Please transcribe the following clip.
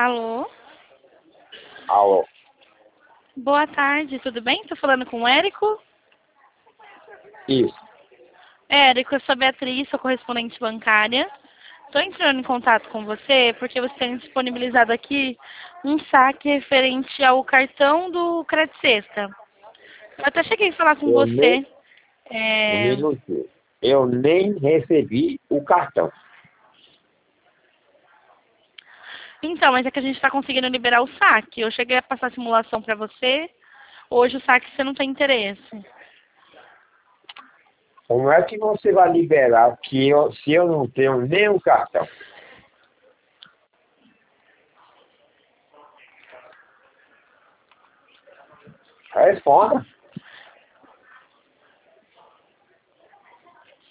Alô? Alô, Boa tarde, tudo bem? Tô falando com o Érico? isso. Érico, eu sou a Beatriz, sou correspondente bancária. Estou entrando em contato com você porque você tem disponibilizado aqui um saque referente ao cartão do Credit Sexta. Eu até cheguei a falar com Eu nem, você. É, comigo, eu nem recebi o cartão. Então, mas é que a gente está conseguindo liberar o saque. Eu cheguei a passar a simulação para você. Hoje o saque você não tem interesse. Como é que você vai liberar se eu não tenho nem o cartão? Responda.